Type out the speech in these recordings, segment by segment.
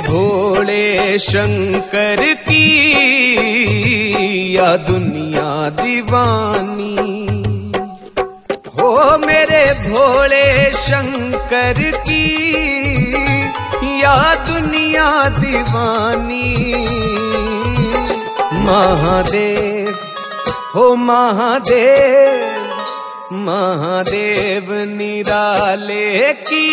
भोले शंकर की या दुनिया दीवानी हो, मेरे भोले शंकर की या दुनिया दीवानी। महादेव हो महादेव, महादेव निराले की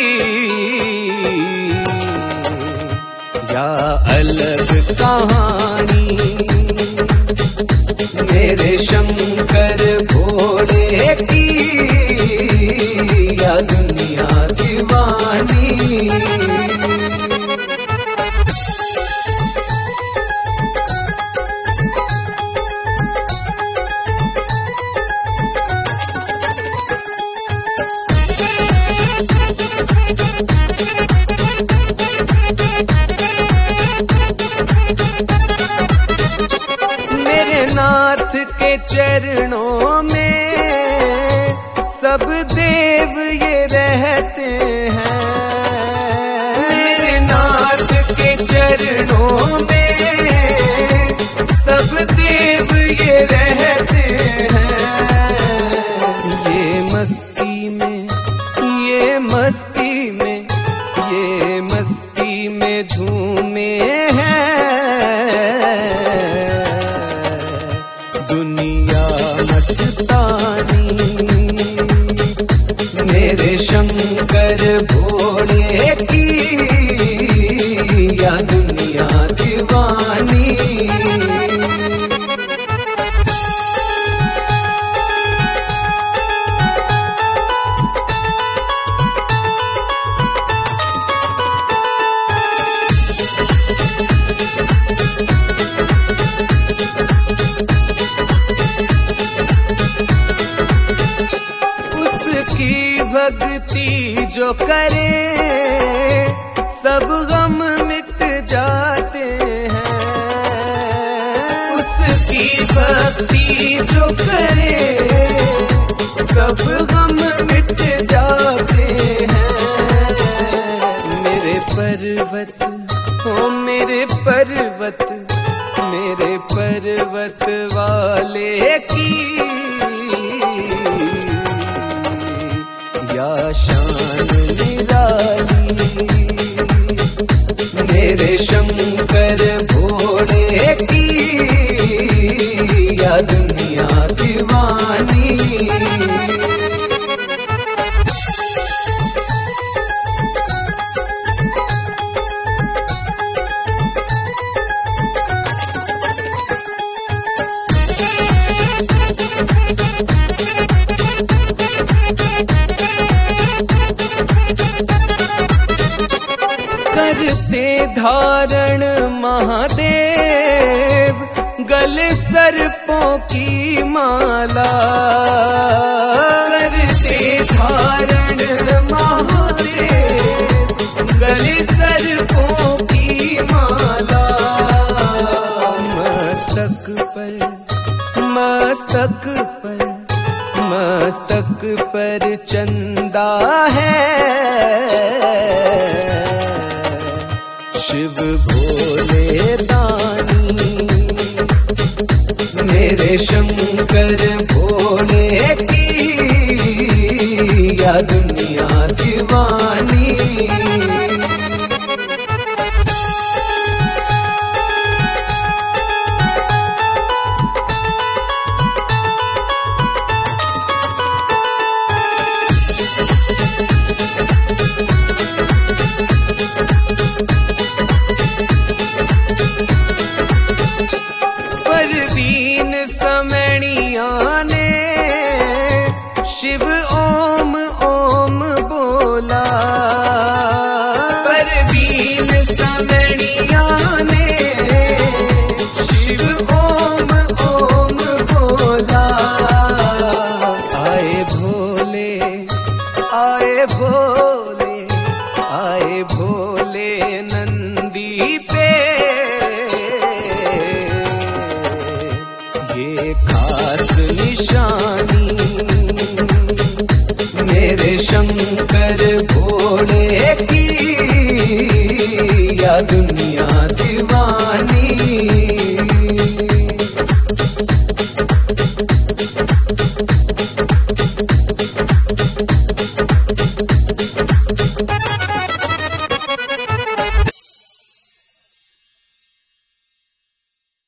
या अलग कहानी। मेरे शंकर भोले की या दुनिया दीवानी। नाथ के चरणों में सब देव ये रहते हैं। मेरे नाथ के चरणों में सब देव ये रहते हैं। ये मस्ती में, ये मस्ती में, ये मस्ती में झूमे हैं। दुनिया मस्तानी मेरे शंकर भोले की या दुनिया दीवानी। भक्ति जो करे सब गम मिट जाते हैं। उसकी भक्ति जो करे सब गम मिट जाते हैं। मेरे पर्वत ओ मेरे पर्वत, मेरे पर्वत वाले की या शान निराली। मेरे शंकर भोले की या दुनिया दीवानी। करते धारण महादेव गले सर्पों की माला। करते धारण महादेव गले सर्पों की माला। मस्तक पर, मस्तक पर, मस्तक पर चंदा है। शिव भोले दानी मेरे शंकर भोले की या दुनिया दीवानी। परवीन समणिया ने शिव ओम ओम बोला। परवीन समणिया ने शिव ओम ओम बोला। आए भोले, आए भोले, आए भोले नंदी पे ये खास निशानी। मेरे शंकर भोले की या दुनिया दीवानी।